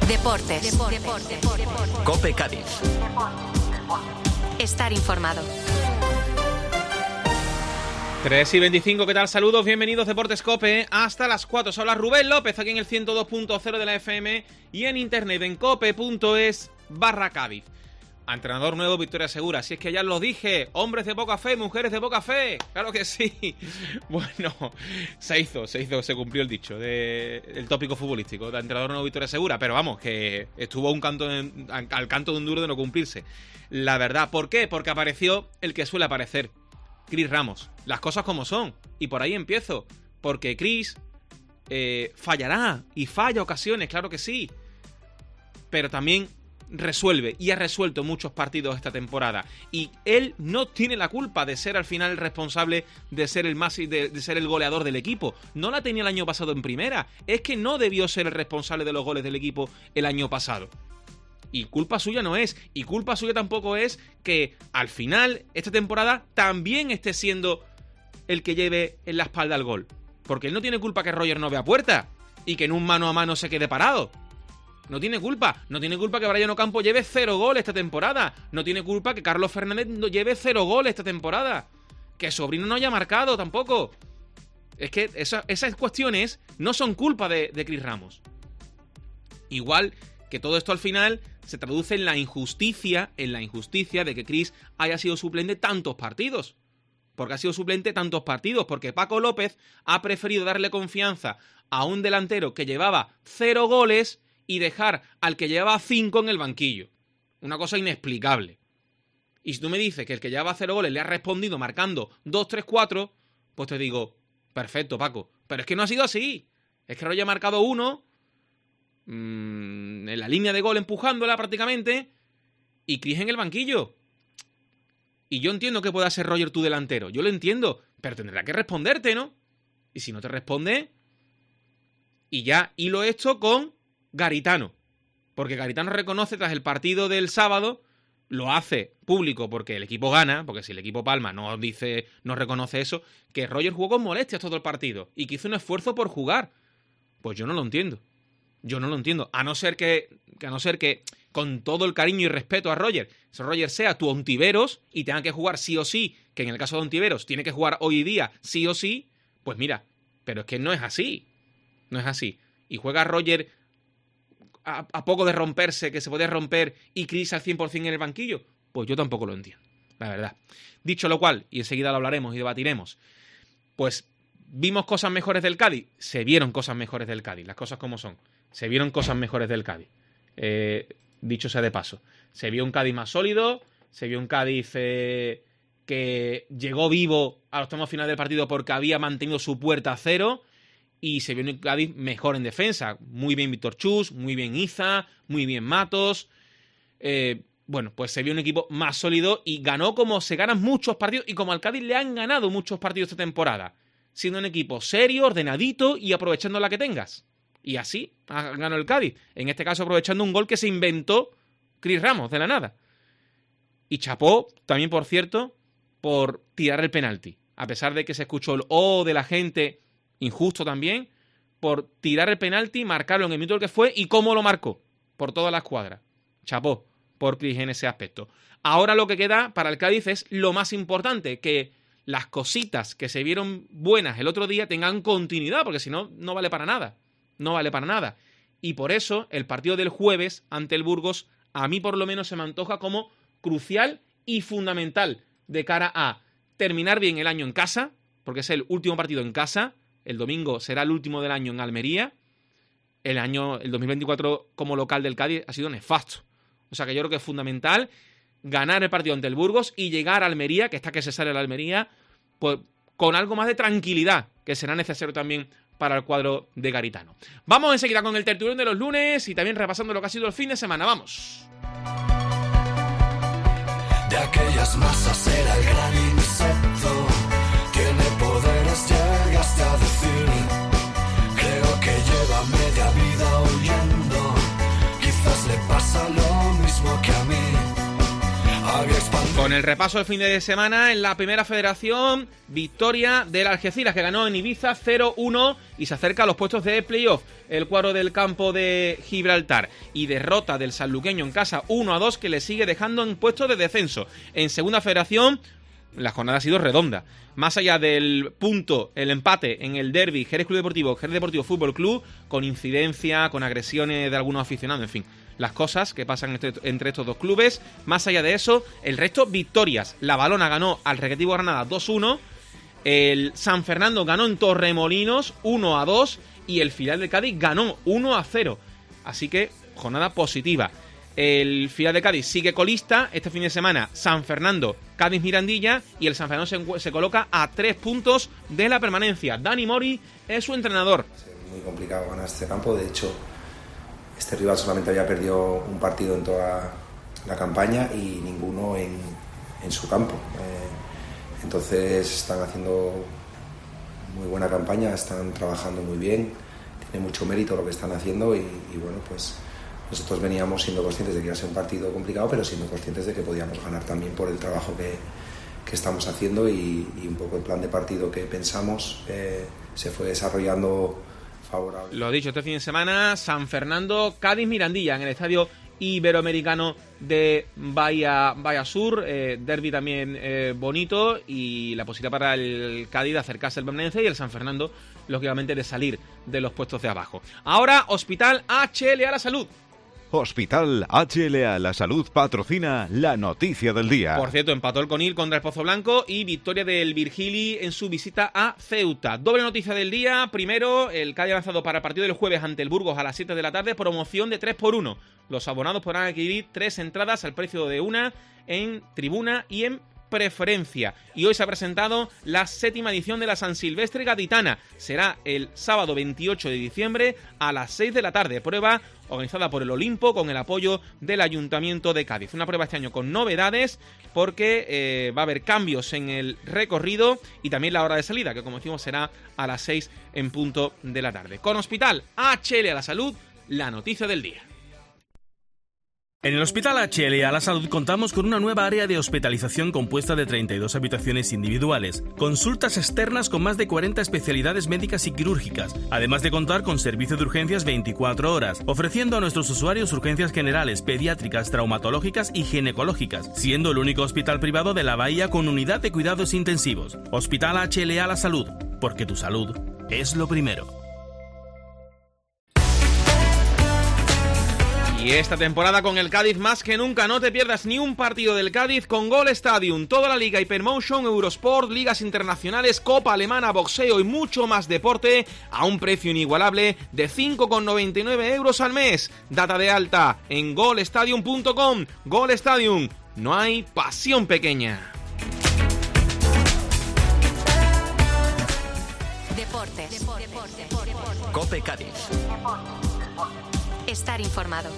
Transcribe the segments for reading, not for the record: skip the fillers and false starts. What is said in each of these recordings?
Deportes. COPE Cádiz. Estar informado. 3:25, ¿qué tal? Saludos, bienvenidos Deportes COPE hasta las 4. Os habla Rubén López aquí en el 102.0 de la FM y en internet en cope.es/Cádiz. A entrenador nuevo, victoria segura. Si es que ya lo dije, hombres de poca fe, mujeres de poca fe. Claro que sí. Bueno, se cumplió el dicho del tópico futbolístico. De entrenador nuevo, victoria segura. Pero vamos, que estuvo al canto de un duro de no cumplirse. La verdad, ¿por qué? Porque apareció el que suele aparecer. Cris Ramos. Las cosas como son. Y por ahí empiezo. Porque Cris fallará. Y falla ocasiones, claro que sí. Pero también resuelve. Y ha resuelto muchos partidos esta temporada. Y él no tiene la culpa de ser al final el responsable de ser de ser el goleador del equipo. No la tenía el año pasado en primera. Es que no debió ser el responsable de los goles del equipo el año pasado. Y culpa suya no es. Y culpa suya tampoco es que al final, esta temporada, también esté siendo el que lleve en la espalda el gol. Porque él no tiene culpa que Roger no vea puerta y que en un mano a mano se quede parado. No tiene culpa. No tiene culpa que Brian Ocampo lleve 0 goles esta temporada. No tiene culpa que Carlos Fernández lleve 0 goles esta temporada. Que Sobrino no haya marcado tampoco. Es que esas cuestiones no son culpa de Cris Ramos. Igual que todo esto al final se traduce en la injusticia de que Cris haya sido suplente tantos partidos. Porque ha sido suplente tantos partidos, porque Paco López ha preferido darle confianza a un delantero que llevaba 0 goles y dejar al que llevaba 5 en el banquillo. Una cosa inexplicable. Y si tú me dices que el que llevaba 0 goles le ha respondido marcando 2, 3, 4, pues te digo, perfecto, Paco. Pero es que no ha sido así. Es que Roger ha marcado 1... en la línea de gol empujándola prácticamente y Cris en el banquillo. Y yo entiendo que pueda ser Roger tu delantero, yo lo entiendo, pero tendrá que responderte, ¿no? Y si no te responde, y ya hilo esto con Garitano, porque Garitano reconoce tras el partido del sábado, lo hace público porque el equipo gana, porque si el equipo palma no reconoce eso, que Roger jugó con molestias todo el partido y que hizo un esfuerzo por jugar. Pues yo no lo entiendo. Yo no lo entiendo, a no ser que con todo el cariño y respeto a Roger sea tu Ontiveros y tenga que jugar sí o sí, que en el caso de Ontiveros tiene que jugar hoy día sí o sí, pues mira, pero es que no es así. No es así. Y juega Roger a poco de romperse, que se puede romper, y Cris al 100% en el banquillo, pues yo tampoco lo entiendo, la verdad. Dicho lo cual, y enseguida lo hablaremos y debatiremos, pues ¿vimos cosas mejores del Cádiz? Se vieron cosas mejores del Cádiz, las cosas como son. Se vieron cosas mejores del Cádiz. Dicho sea de paso. Se vio un Cádiz más sólido, se vio un Cádiz que llegó vivo a los tramos finales del partido porque había mantenido su puerta a 0, y se vio un Cádiz mejor en defensa. Muy bien Víctor Chus, muy bien Iza, muy bien Matos. Bueno, pues se vio un equipo más sólido y ganó como se ganan muchos partidos y como al Cádiz le han ganado muchos partidos esta temporada. Siendo un equipo serio, ordenadito y aprovechando la que tengas. Y así ganó el Cádiz. En este caso aprovechando un gol que se inventó Cris Ramos de la nada. Y chapó también, por cierto, por tirar el penalti. A pesar de que se escuchó el "oh" de la gente, injusto también, por tirar el penalti, marcarlo en el minuto que fue y cómo lo marcó. Por toda la escuadra. Chapó por Cris en ese aspecto. Ahora lo que queda para el Cádiz es lo más importante, que las cositas que se vieron buenas el otro día tengan continuidad, porque si no, no vale para nada. No vale para nada. Y por eso el partido del jueves ante el Burgos a mí por lo menos se me antoja como crucial y fundamental de cara a terminar bien el año en casa, porque es el último partido en casa. El domingo será el último del año en Almería. El 2024 como local del Cádiz ha sido nefasto. O sea que yo creo que es fundamental ganar el partido ante el Burgos y llegar a Almería, que está que se sale la Almería, pues con algo más de tranquilidad, que será necesario también para el cuadro de Garitano. Vamos enseguida con el tertulión de los lunes y también repasando lo que ha sido el fin de semana. ¡Vamos! De aquellas masas era el gran insecto, tiene poderes, llegaste a decir. Creo que lleva media vida huyendo, quizás le pasa lo mismo que a mí. Con el repaso del fin de semana en la Primera Federación, victoria del Algeciras, que ganó en Ibiza 0-1 y se acerca a los puestos de playoff. El cuadro del campo de Gibraltar, y derrota del sanluqueño en casa 1-2, que le sigue dejando en puestos de descenso. En Segunda Federación, la jornada ha sido redonda. Más allá del punto, el empate en el derbi Jerez Club Deportivo, Jerez Deportivo Fútbol Club, con incidencia, con agresiones de algunos aficionados, en fin, las cosas que pasan entre estos dos clubes. Más allá de eso, el resto, victorias. La Valona ganó al Recreativo Granada 2-1, el San Fernando ganó en Torremolinos 1-2 y el filial de Cádiz ganó 1-0. Así que, jornada positiva. El filial de Cádiz sigue colista. Este fin de semana, San Fernando, Cádiz Mirandilla, y el San Fernando se coloca a 3 puntos de la permanencia. Dani Mori es su entrenador. Es muy complicado ganar este campo. De hecho, este rival solamente había perdido un partido en toda la campaña y ninguno en su campo. Entonces están haciendo muy buena campaña, están trabajando muy bien, tiene mucho mérito lo que están haciendo y bueno, pues nosotros veníamos siendo conscientes de que iba a ser un partido complicado, pero siendo conscientes de que podíamos ganar también por el trabajo que estamos haciendo y un poco el plan de partido que pensamos se fue desarrollando favorable. Lo dicho, este fin de semana, San Fernando, Cádiz Mirandilla, en el estadio Iberoamericano de Bahía Sur, derbi también bonito, y la posibilidad para el Cádiz de acercarse al permanencia y el San Fernando, lógicamente, de salir de los puestos de abajo. Ahora, Hospital HLA La Salud. Hospital HLA La Salud patrocina la noticia del día. Por cierto, empató el Conil contra el Pozo Blanco y victoria del Virgili en su visita a Ceuta. Doble noticia del día. Primero, el Cádiz ha lanzado para el partido del jueves ante el Burgos a las 7 de la tarde promoción de 3x1. Los abonados podrán adquirir 3 entradas al precio de una en tribuna y en preferencia. Y hoy se ha presentado la 7ª edición de la San Silvestre Gaditana. Será el sábado 28 de diciembre a las 6 de la tarde. Prueba organizada por el Olimpo con el apoyo del Ayuntamiento de Cádiz. Una prueba este año con novedades porque va a haber cambios en el recorrido y también la hora de salida, que como decimos será a las 6 en punto de la tarde. Con Hospital HLA La Salud, la noticia del día. En el Hospital HLA La Salud contamos con una nueva área de hospitalización compuesta de 32 habitaciones individuales, consultas externas con más de 40 especialidades médicas y quirúrgicas, además de contar con servicio de urgencias 24 horas, ofreciendo a nuestros usuarios urgencias generales, pediátricas, traumatológicas y ginecológicas, siendo el único hospital privado de la Bahía con unidad de cuidados intensivos. Hospital HLA La Salud, porque tu salud es lo primero. Y esta temporada con el Cádiz más que nunca, no te pierdas ni un partido del Cádiz con Gol Stadium. Toda la Liga Hypermotion, Eurosport, ligas internacionales, Copa Alemana, boxeo y mucho más deporte a un precio inigualable de 5,99 € al mes. Data de alta en golstadium.com. Gol Stadium, no hay pasión pequeña. Deportes. COPE Cádiz. Estar informado.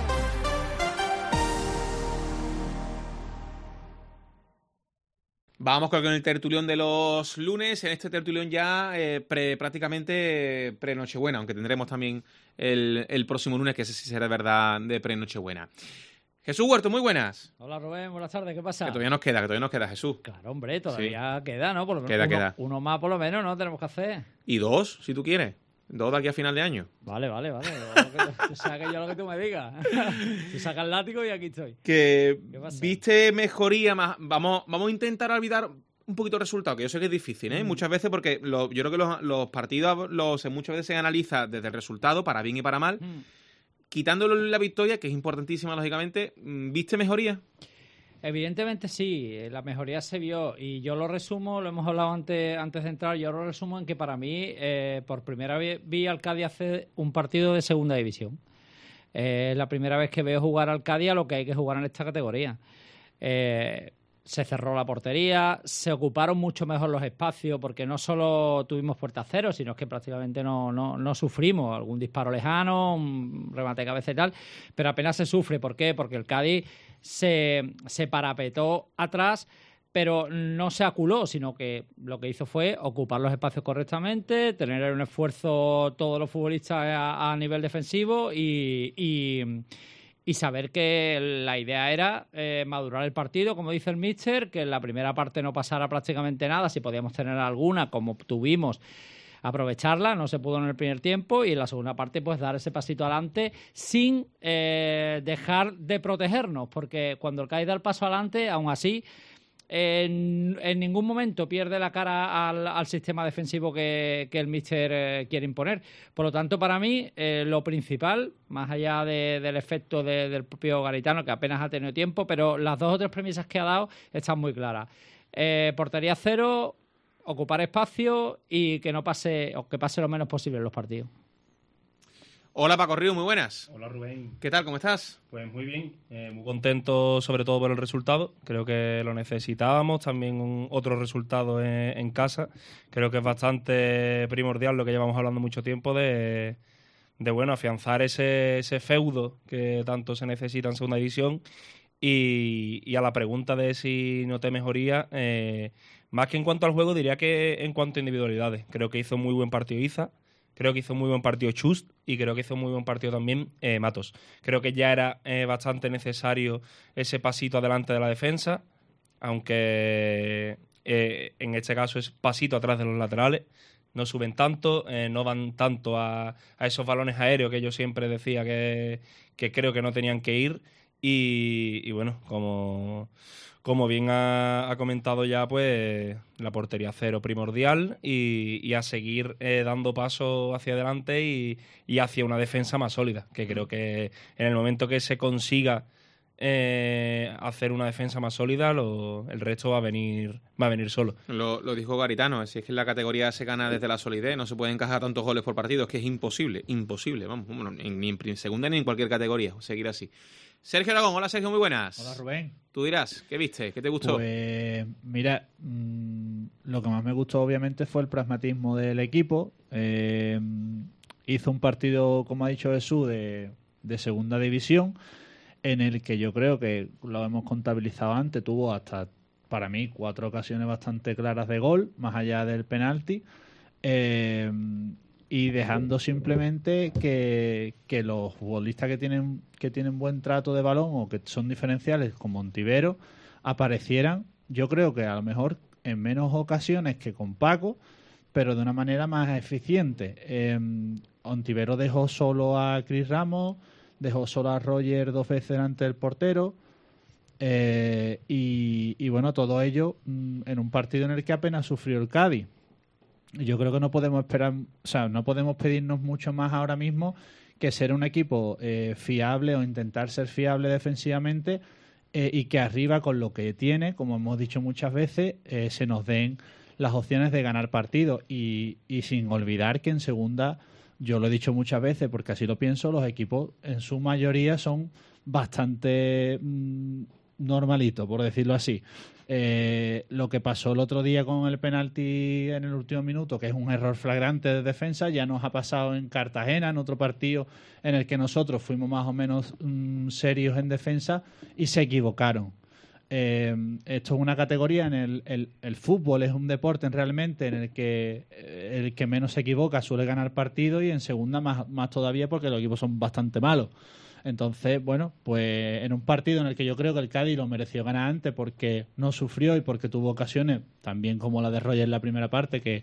Vamos con el tertulión de los lunes. En este tertulión ya prácticamente pre-Nochebuena, aunque tendremos también el próximo lunes, que ese sí será de verdad de pre-Nochebuena. Jesús Huerto, muy buenas. Hola Rubén, buenas tardes, ¿qué pasa? Que todavía nos queda, Jesús. Claro, hombre, todavía queda, ¿no? Por lo menos queda. Uno más por lo menos, ¿no? Tenemos que hacer. Y 2, si tú quieres. 2 de aquí a final de año. Vale. O sea, que yo lo que tú me digas. Tú sacas el látigo y aquí estoy. Que viste mejoría más. Vamos a intentar olvidar un poquito el resultado, que yo sé que es difícil, ¿eh? Muchas veces, porque yo creo que los partidos muchas veces se analiza desde el resultado, para bien y para mal. Quitándolo la victoria, que es importantísima, lógicamente, ¿viste mejoría? Evidentemente sí, la mejoría se vio y yo lo resumo, lo hemos hablado antes de entrar, yo lo resumo en que para mí por primera vez vi al Cádiz hacer un partido de segunda división. La primera vez que veo jugar al Cádiz a lo que hay que jugar en esta categoría. Se cerró la portería, se ocuparon mucho mejor los espacios porque no solo tuvimos puerta cero, sino que prácticamente no sufrimos algún disparo lejano, un remate de cabeza y tal, pero apenas se sufre. ¿Por qué? Porque el Cádiz se parapetó atrás, pero no se aculó, sino que lo que hizo fue ocupar los espacios correctamente, tener un esfuerzo todos los futbolistas a nivel defensivo y y saber que la idea era madurar el partido, como dice el míster, que en la primera parte no pasara prácticamente nada, si podíamos tener alguna, como tuvimos, aprovecharla, no se pudo en el primer tiempo, y en la segunda parte pues dar ese pasito adelante sin dejar de protegernos, porque cuando el Cádiz da el paso adelante, aún así en ningún momento pierde la cara al sistema defensivo que el míster quiere imponer. Por lo tanto, para mí, lo principal, más allá del efecto del propio Garitano, que apenas ha tenido tiempo, pero las 2 o 3 premisas que ha dado están muy claras. Portería cero, ocupar espacio y que no pase, o que pase lo menos posible en los partidos. Hola Paco Río, muy buenas. Hola Rubén. ¿Qué tal? ¿Cómo estás? Pues muy bien, muy contento sobre todo por el resultado. Creo que lo necesitábamos, también otro resultado en casa. Creo que es bastante primordial lo que llevamos hablando mucho tiempo de bueno, afianzar ese feudo que tanto se necesita en segunda división. Y a la pregunta de si noté mejoría, más que en cuanto al juego, diría que en cuanto a individualidades. Creo que hizo muy buen partido Iza. Creo que hizo muy buen partido Chust y creo que hizo muy buen partido también Matos. Creo que ya era bastante necesario ese pasito adelante de la defensa, aunque en este caso es pasito atrás de los laterales. No suben tanto, no van tanto a esos balones aéreos que yo siempre decía que creo que no tenían que ir. Y bueno, como bien ha comentado ya, pues la portería cero primordial y a seguir dando pasos hacia adelante y hacia una defensa más sólida, que creo que en el momento que se consiga hacer una defensa más sólida, el resto va a venir solo. Lo dijo Garitano, si es que en la categoría se gana desde la solidez, no se pueden encajar tantos goles por partido, es que es imposible, vamos, bueno, ni en segunda ni en cualquier categoría, seguir así. Sergio Aragón, hola Sergio, muy buenas. Hola Rubén. Tú dirás, ¿qué viste? ¿Qué te gustó? Pues mira, lo que más me gustó obviamente fue el pragmatismo del equipo. Hizo un partido, como ha dicho Jesús, de segunda división, en el que yo creo que lo hemos contabilizado antes, tuvo hasta, para mí, 4 ocasiones bastante claras de gol, más allá del penalti. Y dejando simplemente que los futbolistas que tienen buen trato de balón o que son diferenciales, como Ontivero, aparecieran, yo creo que a lo mejor en menos ocasiones que con Paco, pero de una manera más eficiente. Ontivero dejó solo a Chris Ramos, dejó solo a Roger 2 veces delante del portero, y bueno, todo ello en un partido en el que apenas sufrió el Cádiz. Yo creo que no podemos esperar, o sea, no podemos pedirnos mucho más ahora mismo que ser un equipo fiable o intentar ser fiable defensivamente, y que arriba, con lo que tiene, como hemos dicho muchas veces, se nos den las opciones de ganar partidos. Y sin olvidar que en segunda, yo lo he dicho muchas veces porque así lo pienso, los equipos en su mayoría son bastante normalitos, por decirlo así. Lo que pasó el otro día con el penalti en el último minuto, que es un error flagrante de defensa, ya nos ha pasado en Cartagena, en otro partido en el que nosotros fuimos más o menos serios en defensa y se equivocaron. Esto es una categoría en el fútbol, es un deporte realmente en el que menos se equivoca suele ganar partidos, y en segunda más todavía porque los equipos son bastante malos. Entonces, bueno, pues en un partido en el que yo creo que el Cádiz lo mereció ganar antes porque no sufrió y porque tuvo ocasiones, también como la de Roger en la primera parte, que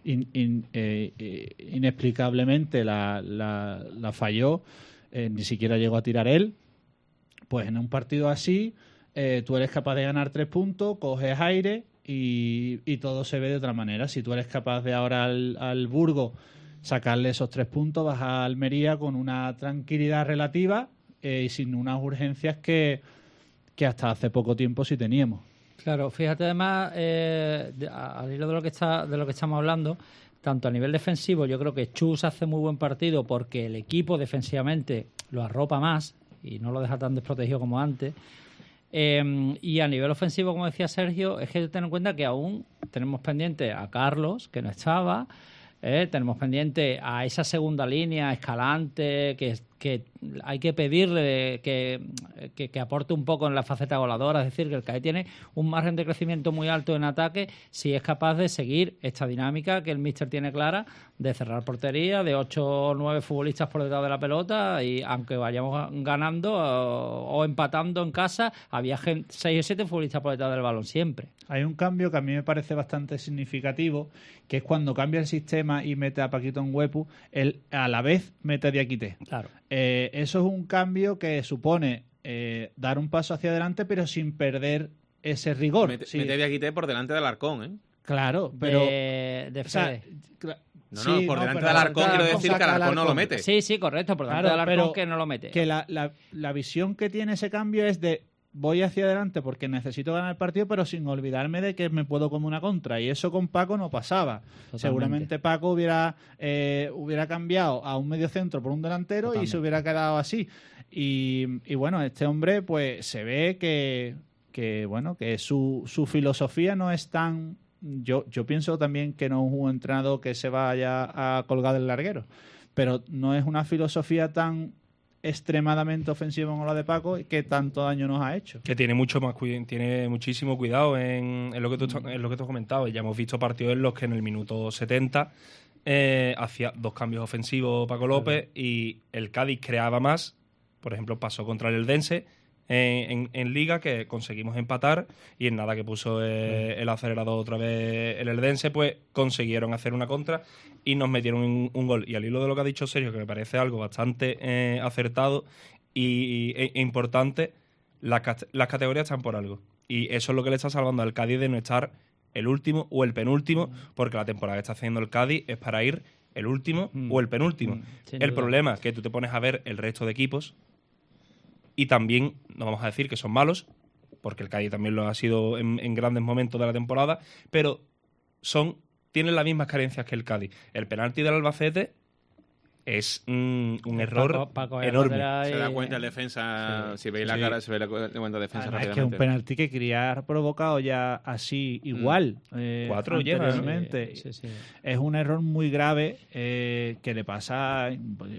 inexplicablemente la falló, ni siquiera llegó a tirar él. Pues en un partido así, tú eres capaz de ganar 3 puntos, coges aire y todo se ve de otra manera. Si tú eres capaz de ahora al Burgos sacarle esos 3 puntos, vas a Almería con una tranquilidad relativa y sin unas urgencias que hasta hace poco tiempo sí teníamos. Claro, fíjate además, al hilo de lo que estamos hablando, tanto a nivel defensivo, yo creo que Chus hace muy buen partido porque el equipo defensivamente lo arropa más y no lo deja tan desprotegido como antes. Y a nivel ofensivo, como decía Sergio, es que ten en cuenta que aún tenemos pendiente a Carlos, que no estaba. Tenemos pendiente a esa segunda línea, Escalante, que que hay que pedirle que aporte un poco en la faceta voladora, es decir, que el Cádiz tiene un margen de crecimiento muy alto en ataque si es capaz de seguir esta dinámica que el míster tiene clara de cerrar portería, de 8 o 9 futbolistas por detrás de la pelota, y aunque vayamos ganando o empatando en casa, había 6 o 7 futbolistas por detrás del balón siempre. Hay un cambio que a mí me parece bastante significativo, que es cuando cambia el sistema y mete a Paquito Onhuepu, él a la vez mete a Diakité. Claro. Eso es un cambio que supone dar un paso hacia adelante, pero sin perder ese rigor. Mete a Diakité por delante del Alarcón, ¿eh? Claro, pero... De Fede. Por delante del Alarcón quiero decir que Alarcón no lo mete. Sí, correcto, por delante del Alarcón que no lo mete. Que la visión que tiene ese cambio es de voy hacia adelante porque necesito ganar el partido, pero sin olvidarme de que me puedo comer una contra. Y eso con Paco no pasaba. Totalmente. Seguramente Paco hubiera cambiado a un mediocentro por un delantero. Totalmente. Y se hubiera quedado así. Y bueno, este hombre pues se ve que su filosofía no es tan... Yo pienso también que no es un entrenador que se vaya a colgar del larguero, pero no es una filosofía tan extremadamente ofensiva como la de Paco que tanto daño nos ha hecho. Que tiene muchísimo cuidado en lo que tú has comentado. Ya hemos visto partidos en los que en el minuto 70 hacía 2 cambios ofensivos Paco López y el Cádiz creaba más. Por ejemplo, pasó contra el Eldense en Liga, que conseguimos empatar, y en nada que puso el acelerador otra vez el Eldense, pues consiguieron hacer una contra y nos metieron un gol. Y al hilo de lo que ha dicho Sergio, que me parece algo bastante acertado e importante, las categorías están por algo. Y eso es lo que le está salvando al Cádiz de no estar el último o el penúltimo, porque la temporada que está haciendo el Cádiz es para ir el último o el penúltimo. El problema es que tú te pones a ver el resto de equipos y también, no vamos a decir que son malos, porque el Cádiz también lo ha sido en grandes momentos de la temporada, pero tienen las mismas carencias que el Cádiz. El penalti del Albacete es un error enorme. Se da cuenta el defensa, si veis la cara, se ve cuenta el defensa rápidamente. Es que un penalti que quería haber provocado ya así igual. 4 lleva, ¿no? Es un error muy grave que le pasa.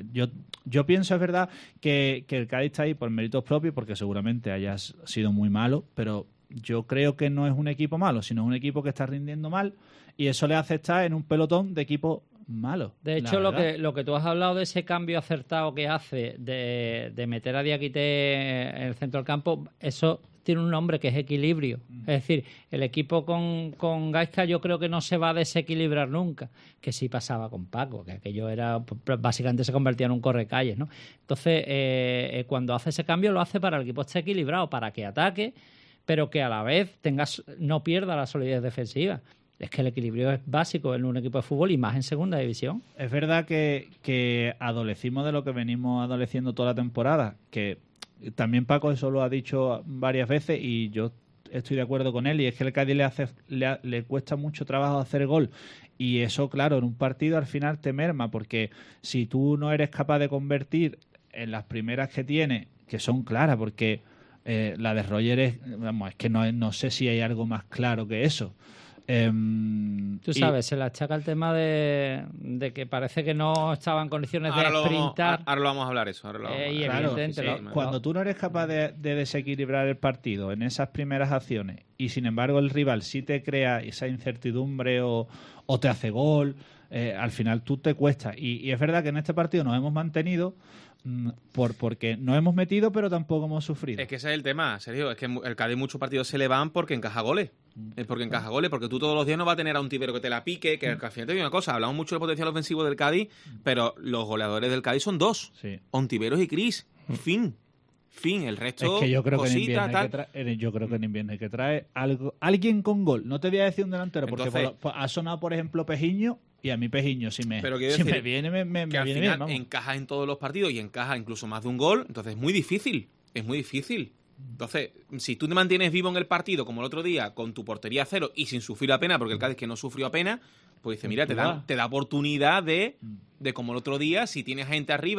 Yo pienso, es verdad, que el Cádiz está ahí por méritos propios, porque seguramente haya sido muy malo, pero yo creo que no es un equipo malo, sino un equipo que está rindiendo mal, y eso le hace estar en un pelotón de equipos malo. De hecho, lo que tú has hablado de ese cambio acertado que hace de meter a Diakité en el centro del campo, eso tiene un nombre que es equilibrio. Es decir, el equipo con Gaizka yo creo que no se va a desequilibrar nunca, que sí pasaba con Paco, que aquello era, básicamente se convertía en un correcalles, ¿no? Entonces, cuando hace ese cambio lo hace para que el equipo esté equilibrado, para que ataque, pero que a la vez no pierda la solidez defensiva. Es que el equilibrio es básico en un equipo de fútbol y más en segunda división. Es verdad que adolecimos de lo que venimos adoleciendo toda la temporada, que también Paco eso lo ha dicho varias veces y yo estoy de acuerdo con él, y es que el Cádiz le cuesta mucho trabajo hacer gol, y eso, claro, en un partido al final te merma, porque si tú no eres capaz de convertir en las primeras que tienes, que son claras, porque la de Roger es que no sé si hay algo más claro que eso. Tú sabes, se le achaca el tema de que parece que no estaba en condiciones de sprintar. Ahora lo vamos a hablar eso. Y evidentemente, cuando tú no eres capaz de desequilibrar el partido en esas primeras acciones, y sin embargo el rival sí te crea esa incertidumbre o te hace gol, al final tú te cuesta. Y es verdad que en este partido nos hemos mantenido porque no hemos metido, pero tampoco hemos sufrido. Es que ese es el tema, Sergio. Es que el Cádiz muchos partidos se le van porque encaja goles. Es porque encaja goles, porque tú todos los días no vas a tener a un tibero que te la pique, que al final te digo una cosa, hablamos mucho del potencial ofensivo del Cádiz, pero los goleadores del Cádiz son 2, Ontiveros y Cris. Fin, el resto es que yo creo cosita, que en invierno hay que traer alguien con gol. No te voy a decir un delantero, porque ha sonado, por ejemplo, Pejiño, y a mí Pejiño, si me viene, me que al viene final bien. Encaja en todos los partidos y encaja incluso más de un gol, entonces es muy difícil. Entonces, si tú te mantienes vivo en el partido, como el otro día, con tu portería a 0 y sin sufrir apenas, porque el Cádiz que no sufrió apenas, pues dice, mira, te da oportunidad de como el otro día, si tienes gente arriba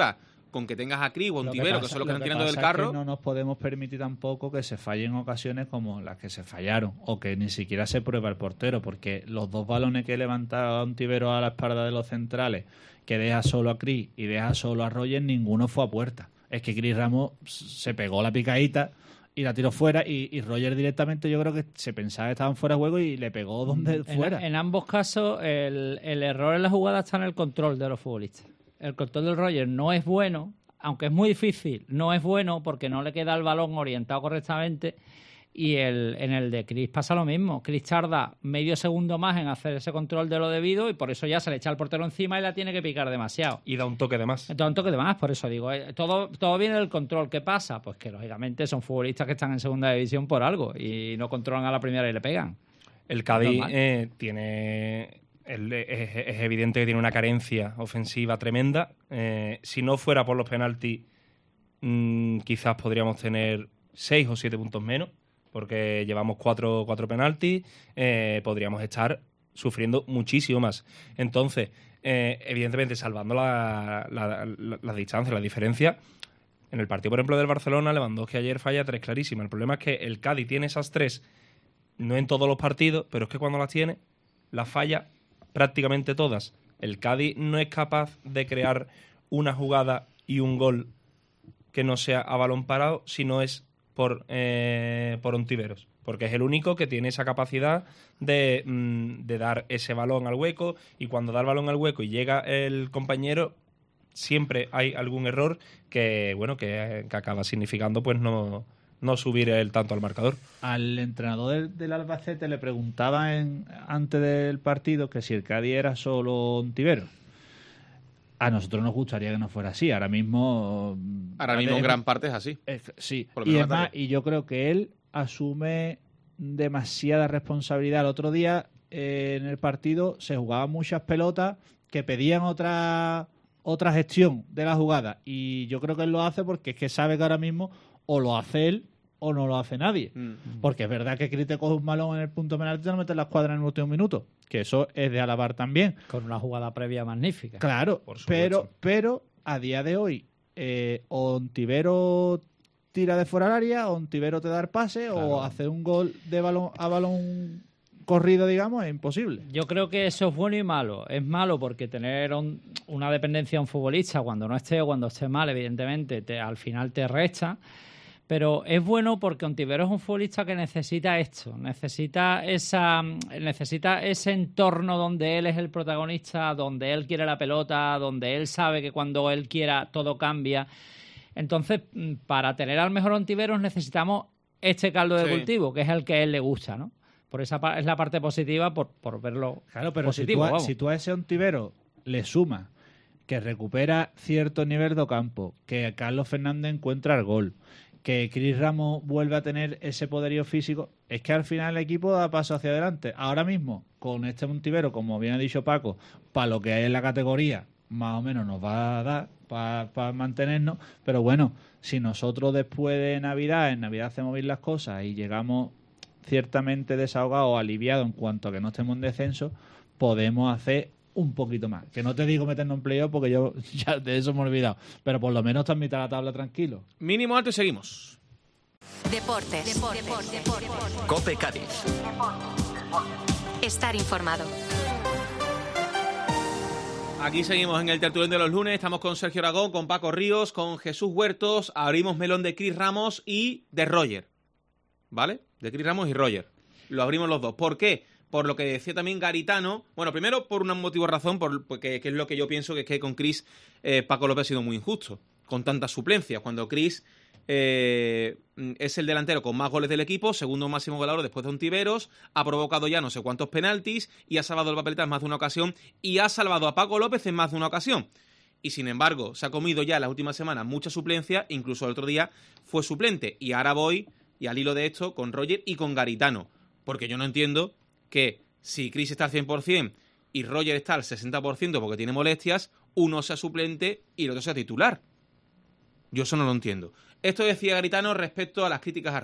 con que tengas a Cris o a Lo Ontivero, que pasa- son los que lo están tirando del pasa es que carro. no nos podemos permitir tampoco que se fallen ocasiones como las que se fallaron, o que ni siquiera se prueba el portero, porque los 2 balones que levantaba Ontivero a la espalda de los centrales, que deja solo a Cris y deja solo a Roger, ninguno fue a puerta. Es que Cris Ramos se pegó la picadita y la tiró fuera, y Roger directamente yo creo que se pensaba que estaban fuera de juego y le pegó donde fuera. En ambos casos, el error en la jugada está en el control de los futbolistas. El control del Roger no es bueno, aunque es muy difícil, no es bueno porque no le queda el balón orientado correctamente, y en el de Cris pasa lo mismo. Cris tarda medio segundo más en hacer ese control de lo debido y por eso ya se le echa el portero encima y la tiene que picar demasiado. Y da un toque de más. Da un toque de más, por eso digo, todo viene del control. ¿Qué pasa? Pues que lógicamente son futbolistas que están en segunda división por algo y no controlan a la primera y le pegan. El Cádiz Normal. tiene... Es evidente que tiene una carencia ofensiva tremenda. Si no fuera por los penaltis, quizás podríamos tener 6 o 7 puntos menos, porque llevamos 4 penaltis. Podríamos estar sufriendo muchísimo más. Entonces, evidentemente, salvando las distancias, la diferencia, en el partido, por ejemplo, del Barcelona, Lewandowski ayer falla 3 clarísimas. El problema es que el Cádiz tiene esas 3, no en todos los partidos, pero es que cuando las tiene, las falla prácticamente todas. El Cádiz no es capaz de crear una jugada y un gol que no sea a balón parado si no es por Ontiveros, porque es el único que tiene esa capacidad de dar ese balón al hueco, y cuando da el balón al hueco y llega el compañero, siempre hay algún error que acaba significando pues no subir el tanto al marcador. Al entrenador del Albacete le preguntaba antes del partido que si el Cádiz era solo Ontivero. A nosotros nos gustaría que no fuera así. Ahora mismo En gran parte es así. Sí, Por lo y menos es más, y yo creo que él asume demasiada responsabilidad. El otro día en el partido se jugaban muchas pelotas que pedían otra gestión de la jugada, y yo creo que él lo hace porque es que sabe que ahora mismo o lo hace él o no lo hace nadie. Porque es verdad que Cris te coge un balón en el punto penalti y te lo mete en la escuadra en el último minuto, que eso es de alabar también. Con una jugada previa magnífica. Claro, pero a día de hoy Ontivero tira de fuera del área, Ontivero te da el pase, claro, o hacer un gol de balón a balón corrido, digamos, es imposible. Yo creo que eso es bueno y malo. Es malo porque tener una dependencia a un futbolista cuando no esté o cuando esté mal, evidentemente, al final te resta. Pero es bueno porque Ontivero es un futbolista que necesita esto, necesita ese entorno donde él es el protagonista, donde él quiere la pelota, donde él sabe que cuando él quiera todo cambia. Entonces, para tener al mejor Ontivero necesitamos este caldo de cultivo, que es el que a él le gusta, ¿no? Por esa es la parte positiva, por verlo claro, pero positivo. Si tú a ese Ontivero le sumas que recupera cierto nivel de campo, que Carlos Fernández encuentra el gol, que Cris Ramos vuelve a tener ese poderío físico, es que al final el equipo da paso hacia adelante. Ahora mismo, con este Ontivero, como bien ha dicho Paco, para lo que hay en la categoría, más o menos nos va a dar para mantenernos, pero bueno, si nosotros después de Navidad, en Navidad hacemos bien las cosas y llegamos ciertamente desahogados o aliviados en cuanto a que no estemos en descenso, podemos hacer un poquito más. Que no te digo meternos en playoff porque yo ya de eso me he olvidado, pero por lo menos está en mitad de la tabla tranquilo. Mínimo alto y seguimos. Deportes. COPE Cádiz. Estar informado. Aquí seguimos en el tertulión de los lunes. Estamos con Sergio Aragón, con Paco Ríos, con Jesús Huertos. Abrimos melón de Cris Ramos y de Roger, ¿vale? De Cris Ramos y Roger. Lo abrimos los dos. ¿Por qué? Por lo que decía también Garitano. Bueno, primero por un motivo de razón, porque es lo que yo pienso, que es que con Cris Paco López ha sido muy injusto, con tantas suplencias. Cuando Cris es el delantero con más goles del equipo, segundo máximo goleador después de Ontiveros, ha provocado ya no sé cuántos penaltis y ha salvado el papeleta en más de una ocasión y ha salvado a Paco López en más de una ocasión. Y sin embargo, se ha comido ya en las últimas semanas mucha suplencia, incluso el otro día fue suplente. Y ahora voy, y al hilo de esto, con Roger y con Garitano. Porque yo no entiendo que si Cris está al 100% y Roger está al 60% porque tiene molestias, uno sea suplente y el otro sea titular. Yo eso no lo entiendo. Esto decía Garitano respecto a las críticas a Roger.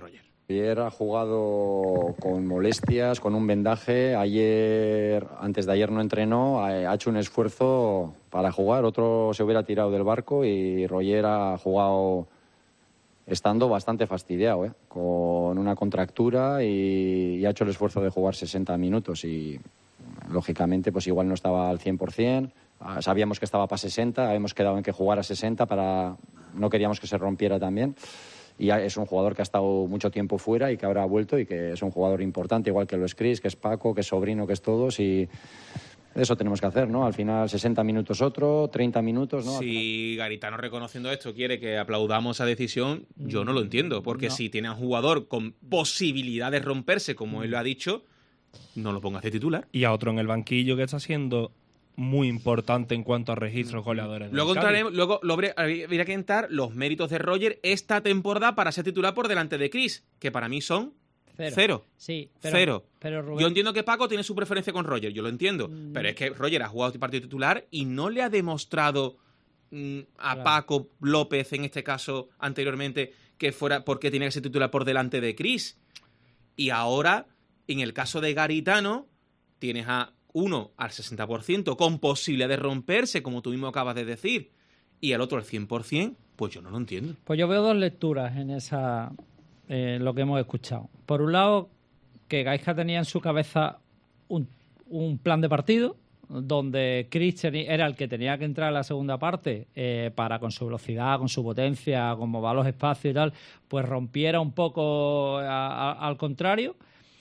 Ayer ha jugado con molestias, con un vendaje. Antes de ayer no entrenó, ha hecho un esfuerzo para jugar. Otro se hubiera tirado del barco y Roger ha jugado estando bastante fastidiado, con una contractura y ha hecho el esfuerzo de jugar 60 minutos y lógicamente pues igual no estaba al 100%. Sabíamos que estaba para 60, habíamos quedado en que jugara 60 no queríamos que se rompiera también. Y es un jugador que ha estado mucho tiempo fuera y que ahora ha vuelto y que es un jugador importante, igual que lo es Chris, que es Paco, que es Sobrino, que es todos, y eso tenemos que hacer, ¿no? Al final 60 minutos otro, 30 minutos, ¿no? Si Garitano, reconociendo esto, quiere que aplaudamos esa decisión, yo no lo entiendo, porque si tiene a un jugador con posibilidad de romperse, como él lo ha dicho, no lo pongas de titular. Y a otro en el banquillo que está siendo muy importante en cuanto a registros goleadores. Luego habría que entrar los méritos de Roger esta temporada para ser titular por delante de Chris, que para mí son cero. Sí, cero. Pero Rubén... Yo entiendo que Paco tiene su preferencia con Roger, yo lo entiendo, pero es que Roger ha jugado este partido titular y no le ha demostrado a Paco López, en este caso anteriormente, que fuera porque tenía que ser titular por delante de Chris. Y ahora, en el caso de Garitano, tienes a uno al 60%, con posibilidad de romperse, como tú mismo acabas de decir, y al otro al 100%, pues yo no lo entiendo. Pues yo veo dos lecturas en esa lo que hemos escuchado. Por un lado, que Gaisca tenía en su cabeza un plan de partido, donde Chris era el que tenía que entrar en la segunda parte para, con su velocidad, con su potencia, como va a los espacios y tal, pues rompiera un poco al contrario.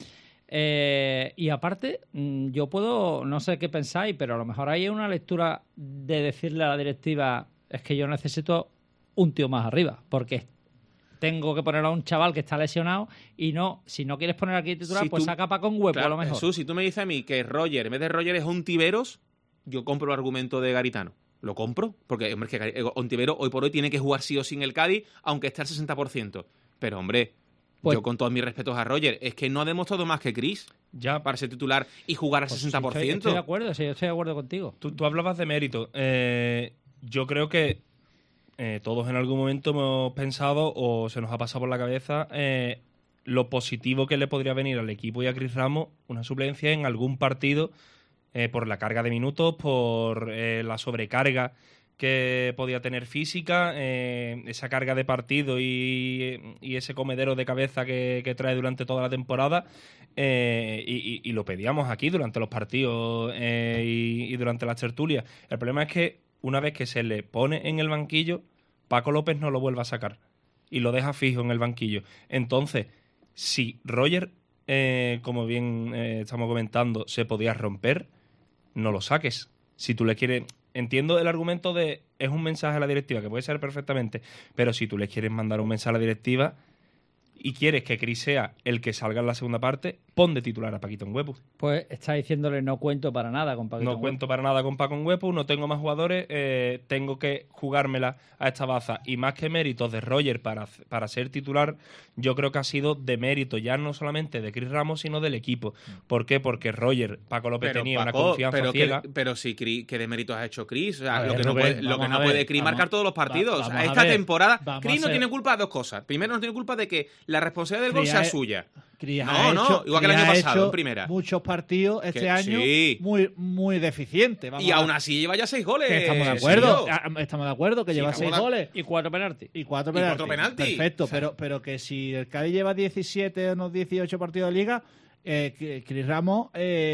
Y aparte, yo puedo, no sé qué pensáis, pero a lo mejor hay una lectura de decirle a la directiva, es que yo necesito un tío más arriba, porque tengo que poner a un chaval que está lesionado y no, si no quieres poner aquí titular, pues saca Paco un huevo, a lo mejor. Jesús, si tú me dices a mí que Roger, en vez de Roger es Ontiveros, yo compro el argumento de Garitano. Lo compro, porque hombre, es que Ontiveros hoy por hoy tiene que jugar sí o sí en el Cádiz, aunque esté al 60%. Pero hombre, yo con todos mis respetos a Roger, es que no ha demostrado más que Chris ya para ser titular y jugar al 60%. Sí, estoy de acuerdo, sí, estoy de acuerdo contigo. Tú hablabas de mérito. Yo creo que todos en algún momento hemos pensado o se nos ha pasado por la cabeza lo positivo que le podría venir al equipo y a Chris Ramos una suplencia en algún partido por la carga de minutos, por la sobrecarga que podía tener física, esa carga de partido y ese comedero de cabeza que trae durante toda la temporada, y lo pedíamos aquí durante los partidos y durante las tertulias. El problema es que una vez que se le pone en el banquillo, Paco López no lo vuelve a sacar y lo deja fijo en el banquillo. Entonces, si Roger, como bien estamos comentando, se podía romper, no lo saques. Si tú le quieres... Entiendo el argumento de es un mensaje a la directiva, que puede ser perfectamente, pero si tú le quieres mandar un mensaje a la directiva y quieres que Chris sea el que salga en la segunda parte, pon de titular a Paquito Ngüepu. Pues está diciéndole no cuento para nada con Paquito Ngüepu. No cuento para nada con Paco Ngüepu, no tengo más jugadores, tengo que jugármela a esta baza. Y más que méritos de Roger para ser titular, yo creo que ha sido de mérito ya no solamente de Chris Ramos, sino del equipo. ¿Por qué? Porque Roger, Paco López tenía una confianza ciega. Pero si ¿qué de méritos ha hecho Chris? O sea, ver, lo que Rubén, no puede Chris marcar todos los partidos. Esta temporada, Chris no tiene culpa de dos cosas. Primero, no tiene culpa de que la responsabilidad del gol sea suya. Igual que el año pasado, en primera. Muchos partidos este año muy deficientes. Y aún así lleva ya 6 goles. Estamos de acuerdo. Estamos de acuerdo que lleva 6 goles. Y 4 penaltis. Y 4 penaltis. Perfecto, pero que si el Cádiz lleva 17 o unos 18 partidos de liga, Chris Ramos,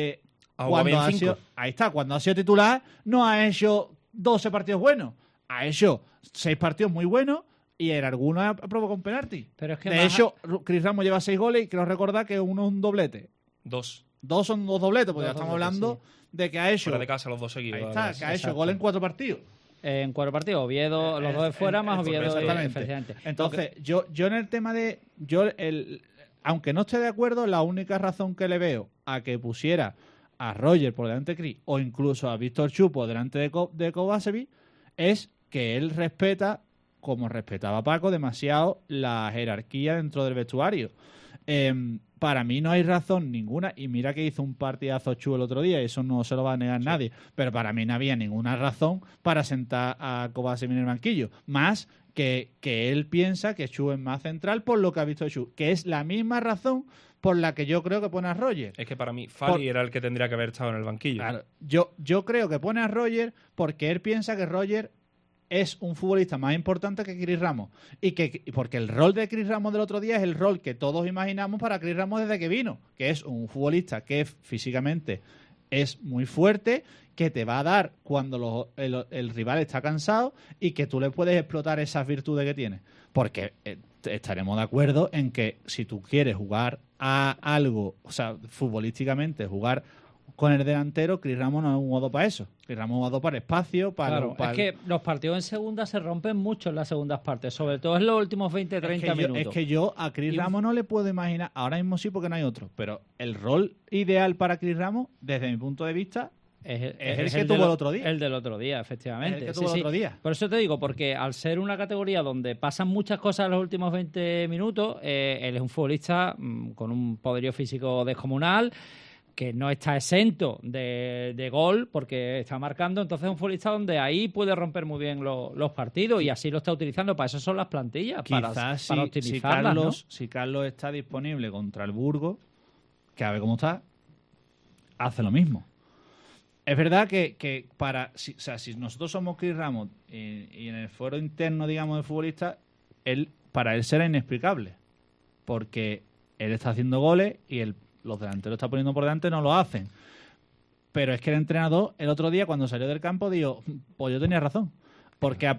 cuando ha sido titular, no ha hecho 12 partidos buenos. Ha hecho 6 partidos muy buenos. Y en algunos ha provocado un penalti. Pero es que de hecho, Chris Ramos lleva 6 goles y quiero recordar que uno es un doblete. 2 son 2 dobletes, porque ya estamos hablando de que ha hecho... Fuera de casa los 2 seguidos. Ahí está, que ha hecho gol en 4 partidos. En 4 partidos, Oviedo, los 2 de fuera, más Oviedo. Exactamente. Entonces, yo en el tema de... aunque no esté de acuerdo, la única razón que le veo a que pusiera a Roger por delante de Chris o incluso a Víctor Chupo delante de Kovacevic es que él respeta, como respetaba Paco, demasiado la jerarquía dentro del vestuario. Para mí no hay razón ninguna, y mira que hizo un partidazo Chu el otro día, y eso no se lo va a negar nadie, pero para mí no había ninguna razón para sentar a Kovacevic en el banquillo, más que él piensa que Chu es más central por lo que ha visto de Chu, que es la misma razón por la que yo creo que pone a Roger. Es que para mí Fali era el que tendría que haber estado en el banquillo. Claro, yo creo que pone a Roger porque él piensa que Roger es un futbolista más importante que Cris Ramos. Porque el rol de Cris Ramos del otro día es el rol que todos imaginamos para Cris Ramos desde que vino, que es un futbolista que físicamente es muy fuerte, que te va a dar cuando el rival está cansado y que tú le puedes explotar esas virtudes que tiene. Porque estaremos de acuerdo en que si tú quieres jugar a algo, o sea, futbolísticamente, jugar con el delantero, Cris Ramos no es un jugador para eso. Cris Ramos es un jugador para espacio, Claro, es que los partidos en segunda se rompen mucho en las segundas partes, sobre todo en los últimos 20-30 minutos. Es que yo a Cris Ramos no le puedo imaginar, ahora mismo sí porque no hay otro, pero el rol ideal para Cris Ramos, desde mi punto de vista, es el que tuvo el otro día. El del otro día, efectivamente. Es el que tuvo el otro día. Por eso te digo, porque al ser una categoría donde pasan muchas cosas en los últimos 20 minutos, él es un futbolista con un poderío físico descomunal, que no está exento de gol porque está marcando, entonces es un futbolista donde ahí puede romper muy bien los partidos y así lo está utilizando. Para eso son las plantillas, Quizás para optimizarlas, si Carlos está disponible contra el Burgos, que a ver cómo está, hace lo mismo. Es verdad que si nosotros somos Cris Ramos y en el fuero interno, digamos, del futbolista, para él será inexplicable, porque él está haciendo goles y los delanteros está poniendo por delante, no lo hacen. Pero es que el entrenador el otro día cuando salió del campo dijo, pues yo tenía razón, porque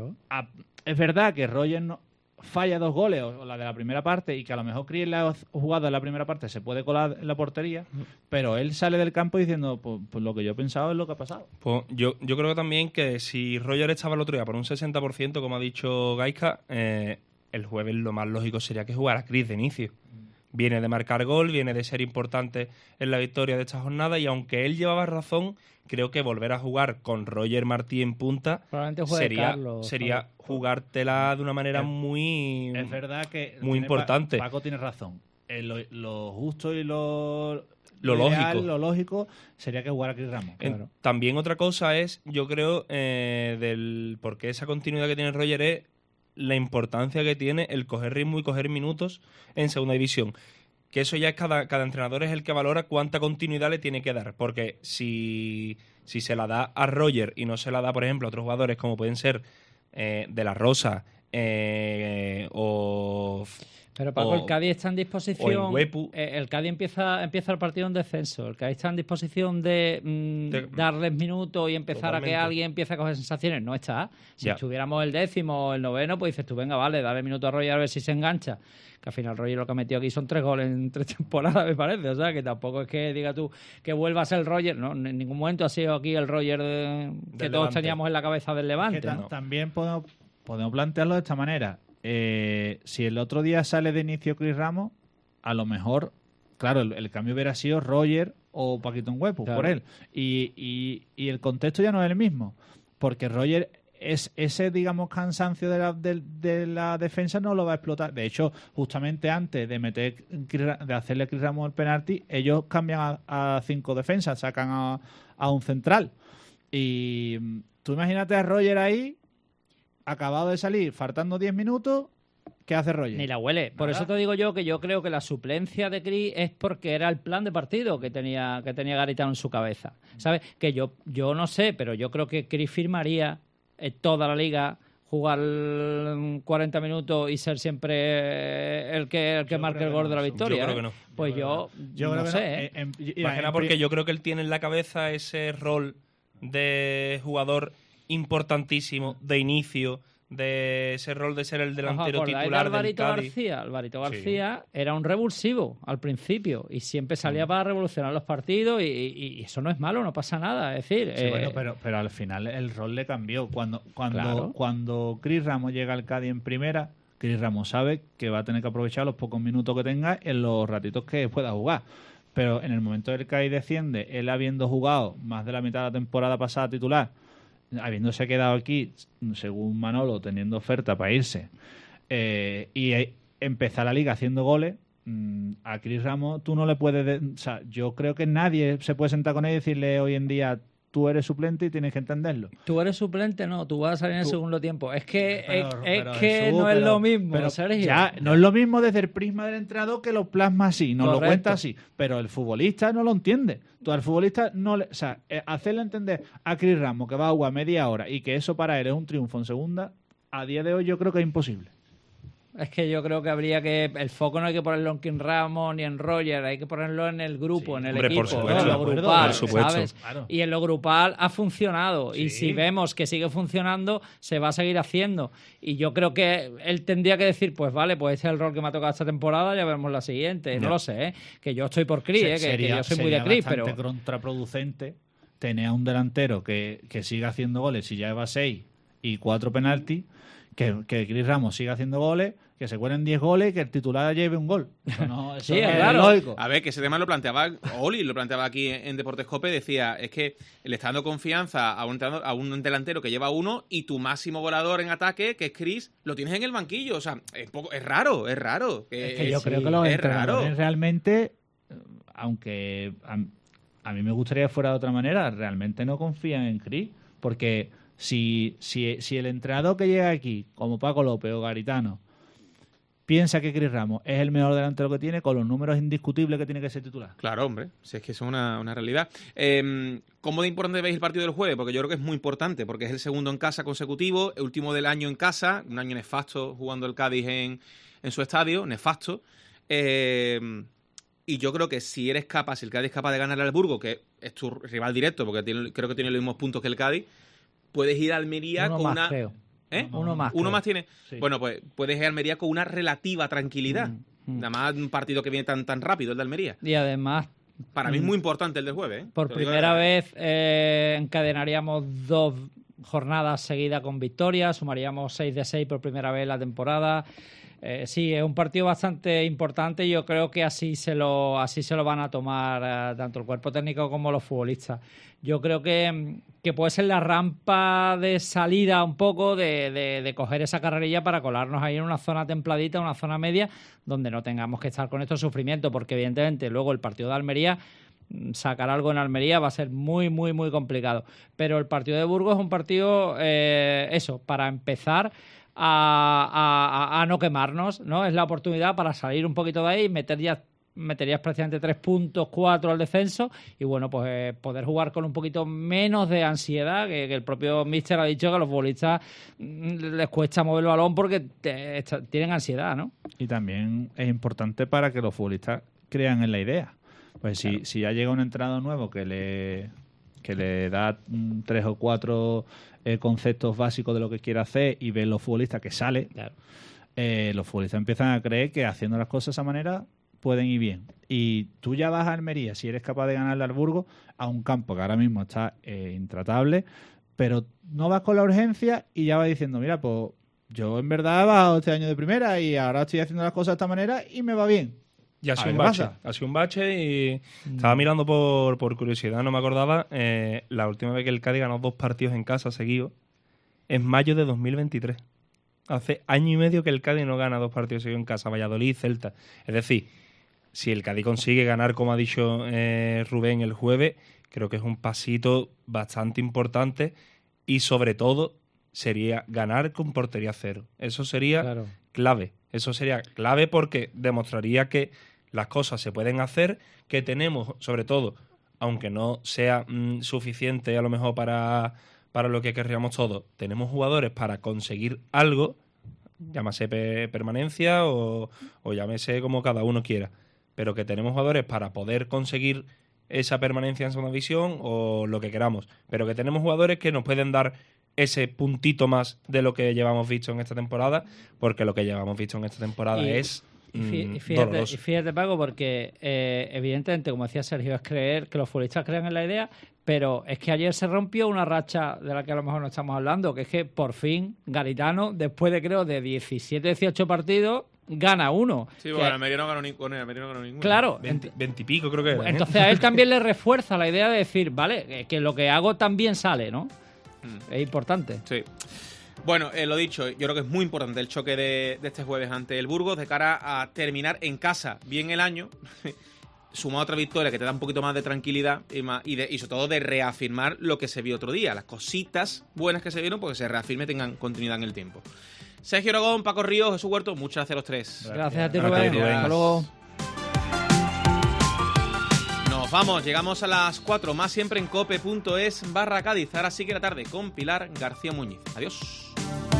es verdad que Roger falla 2 goles o la de la primera parte y que a lo mejor Cris la jugada en la primera parte se puede colar en la portería, pero él sale del campo diciendo pues lo que yo he pensado es lo que ha pasado. Pues yo creo también que si Roger estaba el otro día por un 60%, como ha dicho Gaizka, el jueves lo más lógico sería que jugara Cris de inicio. Viene de marcar gol, viene de ser importante en la victoria de esta jornada y aunque él llevaba razón, creo que volver a jugar con Roger Martí en punta sería jugártela de una manera muy es verdad que muy importante. Paco tiene razón. Lo justo y lo lógico sería que jugara Cris Ramos. Claro. También otra cosa es, yo creo, porque esa continuidad que tiene Roger es la importancia que tiene el coger ritmo y coger minutos en segunda división. Que eso ya es cada entrenador es el que valora cuánta continuidad le tiene que dar. Porque si se la da a Roger y no se la da, por ejemplo, a otros jugadores como pueden ser De la Rosa Pero Paco, el Cádiz está en disposición. Huepu. El Cádiz empieza el partido en descenso. El Cádiz está en disposición de darles minutos y empezar Totalmente. a que alguien empiece a coger sensaciones. No está. Si estuviéramos el 10º o el 9º, pues dices tú, venga, vale, dale minutos a Roger a ver si se engancha. Que al final Roger lo que ha metido aquí son 3 goles en 3 temporadas, me parece. O sea, que tampoco es que diga tú que vuelva a ser el Roger. No, en ningún momento ha sido aquí el Roger que todos teníamos en la cabeza del Levante. Que también podemos plantearlo de esta manera. Si el otro día sale de inicio Cris Ramos, a lo mejor, claro, el cambio hubiera sido Roger o Paquito Huepu, claro, por él. Y el contexto ya no es el mismo, porque Roger ese, digamos, cansancio de la defensa no lo va a explotar. De hecho, justamente antes de hacerle a Cris Ramos el penalti, ellos cambian a 5 defensas, sacan a un central. Y tú imagínate a Roger ahí, acabado de salir, faltando 10 minutos, ¿qué hace Roger? Ni la huele. Por eso te digo yo que yo creo que la suplencia de Cris es porque era el plan de partido que tenía Garitano en su cabeza. ¿Sabes? Que yo no sé, pero yo creo que Cris firmaría toda la liga, jugar 40 minutos y ser siempre el que marque el gol de la victoria. Yo creo que no. Pues yo no sé. Imagina, porque yo creo que él tiene en la cabeza ese rol de jugador importantísimo de inicio, de ese rol de ser el delantero titular del Cádiz. Alvarito García era un revulsivo al principio y siempre salía para revolucionar los partidos y eso no es malo, no pasa nada. Es decir, sí, bueno, pero al final el rol le cambió. Cuando Cris Ramos llega al Cádiz en primera, Cris Ramos sabe que va a tener que aprovechar los pocos minutos que tenga en los ratitos que pueda jugar. Pero en el momento del que Cádiz desciende, él habiendo jugado más de la mitad de la temporada pasada titular, habiéndose quedado aquí, según Manolo, teniendo oferta para irse, y empezar la liga haciendo goles, a Cris Ramos tú no le puedes... o sea, yo creo que nadie se puede sentar con él y decirle hoy en día tú eres suplente y tienes que entenderlo. Tú eres suplente, no, tú vas a salir en el segundo tiempo. Es que, Pero, Jesús, no es lo mismo, pero Sergio. Ya, no es lo mismo desde el prisma del entrenador que lo plasma así, nos Correcto. lo cuenta así, pero el futbolista no lo entiende. Tú al futbolista no le, o sea, hacerle entender a Cris Ramos que va a jugar media hora y que eso para él es un triunfo en segunda, a día de hoy yo creo que es imposible. Es que yo creo que habría que... El foco no hay que ponerlo en Kim Ramos ni en Roger, hay que ponerlo en el grupo, en el Hombre, equipo, por supuesto, en lo grupal, por supuesto. ¿sabes? Claro. Y en lo grupal ha funcionado. Y si vemos que sigue funcionando, se va a seguir haciendo. Y yo creo que él tendría que decir, pues vale, pues este es el rol que me ha tocado esta temporada, ya veremos la siguiente. No lo sé, que yo estoy por Cris, que yo soy muy de Cris, pero... Sería contraproducente tener a un delantero que siga haciendo goles, si ya lleva 6 y 4 penaltis, que Cris Ramos siga haciendo goles, que se cuelen 10 goles y que el titular lleve un gol. Eso no, eso Sí, no es claro. lógico. A ver, que ese tema lo planteaba Oli, lo planteaba aquí en Deportes Cope, decía, es que le está dando confianza a un delantero que lleva 1 y tu máximo volador en ataque, que es Cris, lo tienes en el banquillo. O sea, es raro. Es que yo Sí, creo que los es entrenadores raro. realmente, aunque a mí me gustaría que fuera de otra manera, realmente no confían en Cris, porque si el entrenador que llega aquí, como Paco López o Garitano, piensa que Cris Ramos es el mejor delantero que tiene, con los números indiscutibles que tiene que ser titular. Claro, hombre, si es que eso es una realidad. ¿Cómo de importante veis el partido del jueves? Porque yo creo que es muy importante, porque es el segundo en casa consecutivo, el último del año en casa, un año nefasto jugando el Cádiz en su estadio, nefasto. Y yo creo que si el Cádiz es capaz de ganar al Burgos, que es tu rival directo, porque creo que tiene los mismos puntos que el Cádiz, puedes ir a Almería Uno con más, una... creo. ¿Eh? Uno más. Uno creo. más tiene. Sí. Bueno, pues puedes ir a Almería con una relativa tranquilidad. Nada más un partido que viene tan rápido, el de Almería. Y además, Para mí es muy importante el del jueves. por Te lo digo primera de verdad. vez encadenaríamos 2 jornadas seguidas con victorias, sumaríamos 6 de 6 por primera vez en la temporada. Sí, es un partido bastante importante y yo creo que así se lo van a tomar tanto el cuerpo técnico como los futbolistas. Yo creo que puede ser la rampa de salida un poco de coger esa carrerilla para colarnos ahí en una zona templadita, una zona media, donde no tengamos que estar con estos sufrimientos, porque evidentemente luego el partido de Almería, sacar algo en Almería va a ser muy, muy, muy complicado. Pero el partido de Burgos es un partido, para empezar a no quemarnos, ¿no? Es la oportunidad para salir un poquito de ahí y meterías prácticamente 3 puntos, 4 al descenso y bueno, pues poder jugar con un poquito menos de ansiedad, que el propio míster ha dicho que a los futbolistas les cuesta mover el balón porque tienen ansiedad, ¿no? Y también es importante para que los futbolistas crean en la idea. Pues Claro. si ya llega un entrenador nuevo que le da 3 o 4 conceptos básicos de lo que quiere hacer y ve los futbolistas que sale, Claro. Los futbolistas empiezan a creer que haciendo las cosas de esa manera pueden ir bien. Y tú ya vas a Almería, si eres capaz de ganarle al Burgos, a un campo que ahora mismo está intratable, pero no vas con la urgencia y ya vas diciendo, mira, pues yo en verdad he bajado este año de primera y ahora estoy haciendo las cosas de esta manera y me va bien. Y ha A sido ver un qué bache. pasa. Ha sido un bache y estaba mirando por curiosidad, no me acordaba. La última vez que el Cádiz ganó 2 partidos en casa seguidos es mayo de 2023. Hace año y medio que el Cádiz no gana 2 partidos seguidos en casa, Valladolid y Celta. Es decir, si el Cádiz consigue ganar, como ha dicho Rubén el jueves, creo que es un pasito bastante importante y sobre todo sería ganar con portería cero. Eso sería Claro. clave. Eso sería clave porque demostraría que las cosas se pueden hacer, que tenemos, sobre todo, aunque no sea suficiente a lo mejor para lo que querríamos todos, tenemos jugadores para conseguir algo, llámase permanencia o llámese como cada uno quiera, pero que tenemos jugadores para poder conseguir esa permanencia en segunda división o lo que queramos, pero que tenemos jugadores que nos pueden dar ese puntito más de lo que llevamos visto en esta temporada, porque lo que llevamos visto en esta temporada es doloroso. Y fíjate, Paco, porque evidentemente, como decía Sergio, es creer que los futbolistas crean en la idea, pero es que ayer se rompió una racha de la que a lo mejor no estamos hablando, que es que por fin Garitano, después de creo de 17-18 partidos, gana uno. Sí, porque el Almería no ganó ninguno. Claro. 20 y pico creo que era, ¿eh? Entonces a él también le refuerza la idea de decir, vale, que lo que hago también sale, ¿no? Es importante. Sí. Bueno, lo dicho, yo creo que es muy importante el choque de este jueves ante el Burgos de cara a terminar en casa bien el año suma otra victoria que te da un poquito más de tranquilidad y sobre todo de reafirmar lo que se vio otro día, las cositas buenas que se vieron, porque se reafirme, tengan continuidad en el tiempo. Sergio Aragón, Paco Ríos, Jesús Huerto, muchas gracias a los tres. Gracias a ti, Rubén. Hasta luego. Nos vamos, llegamos a las 4, más siempre en cope.es/Cádiz. Ahora sí que la tarde con Pilar García Muñiz. Adiós.